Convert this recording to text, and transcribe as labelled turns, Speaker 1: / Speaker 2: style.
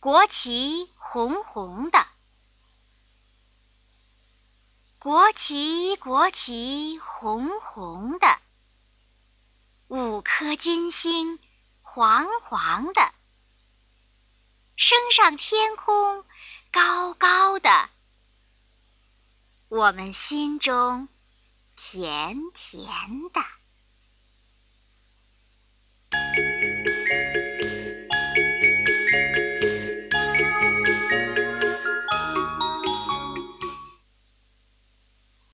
Speaker 1: 国旗红红的，国旗国旗红红的，5颗金星黄黄的，升上天空高高的，我们心中甜甜的。